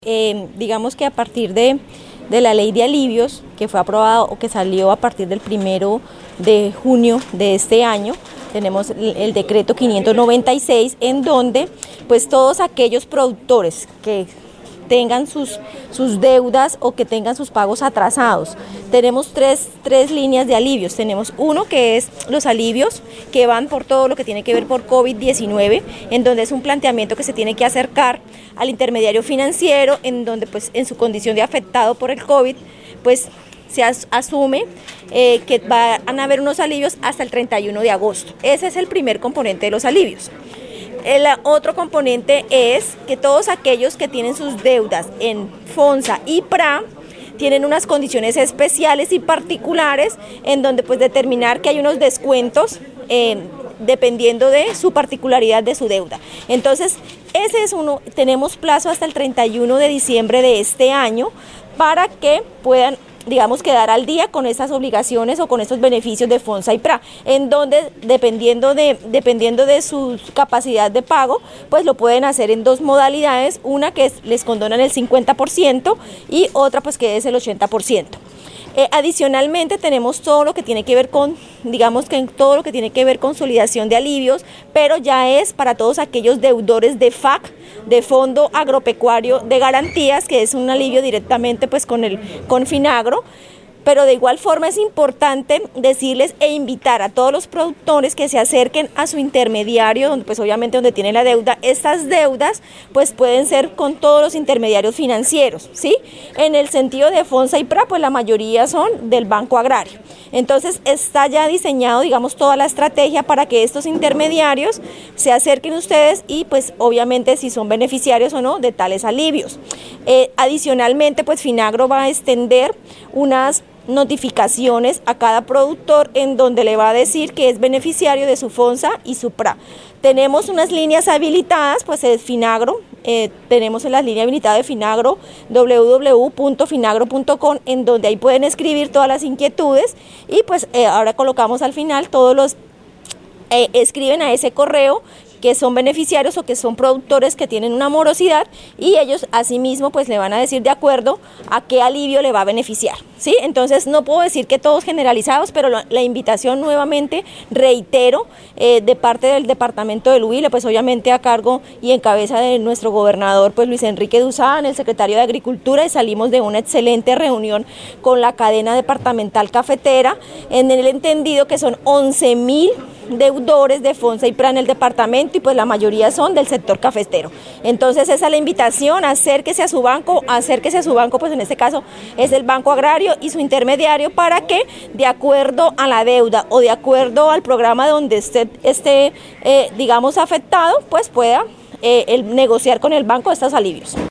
Digamos que a partir de la ley de alivios que fue aprobada o que salió a partir del 1 de junio de este año, tenemos el decreto 596 en donde pues todos aquellos productores que tengan sus deudas o que tengan sus pagos atrasados. Tenemos tres líneas de alivios. Tenemos uno que es los alivios que van por todo lo que tiene que ver por COVID-19, en donde es un planteamiento que se tiene que acercar al intermediario financiero, en donde pues en su condición de afectado por el COVID, pues se asume que van a haber unos alivios hasta el 31 de agosto. Ese es el primer componente de los alivios. El otro componente es que todos aquellos que tienen sus deudas en FONSA y PRA tienen unas condiciones especiales y particulares en donde pues determinar que hay unos descuentos dependiendo de su particularidad de su deuda. Entonces, ese es uno, tenemos plazo hasta el 31 de diciembre de este año para que puedan, digamos, quedar al día con estas obligaciones o con estos beneficios de FONSA y PRA, en donde dependiendo de su capacidad de pago, pues lo pueden hacer en dos modalidades, una que les condonan el 50% y otra pues que es el 80%. Adicionalmente tenemos todo lo que tiene que ver con, digamos que todo lo que tiene que ver con consolidación de alivios, pero ya es para todos aquellos deudores de FAC, de Fondo Agropecuario de Garantías, que es un alivio directamente pues con Finagro. Pero de igual forma es importante decirles e invitar a todos los productores que se acerquen a su intermediario, donde pues obviamente donde tienen la deuda. Estas deudas pues pueden ser con todos los intermediarios financieros, ¿sí? En el sentido de FONSA y PRA, pues la mayoría son del Banco Agrario. Entonces está ya diseñado, digamos, toda la estrategia para que estos intermediarios se acerquen a ustedes y pues obviamente si son beneficiarios o no de tales alivios. Adicionalmente, pues Finagro va a extender unas notificaciones a cada productor en donde le va a decir que es beneficiario de su FONSA y su PRA. Tenemos unas líneas habilitadas, pues es Finagro, tenemos en la línea habilitada de Finagro www.finagro.com, en donde ahí pueden escribir todas las inquietudes y pues ahora colocamos al final todos los, escriben a ese correo que son beneficiarios o que son productores que tienen una morosidad y ellos asimismo pues le van a decir de acuerdo a qué alivio le va a beneficiar, ¿sí? Entonces no puedo decir que todos generalizados, pero la invitación nuevamente, reitero, de parte del departamento del Huila, pues obviamente a cargo y en cabeza de nuestro gobernador pues Luis Enrique Duzán, el secretario de Agricultura, y salimos de una excelente reunión con la cadena departamental cafetera en el entendido que son 11.000 deudores de FONSA y PRA en el departamento y pues la mayoría son del sector cafetero. Entonces esa es la invitación, acérquese a su banco pues en este caso es el Banco Agrario y su intermediario para que de acuerdo a la deuda o de acuerdo al programa donde esté digamos afectado pues pueda negociar con el banco estos alivios.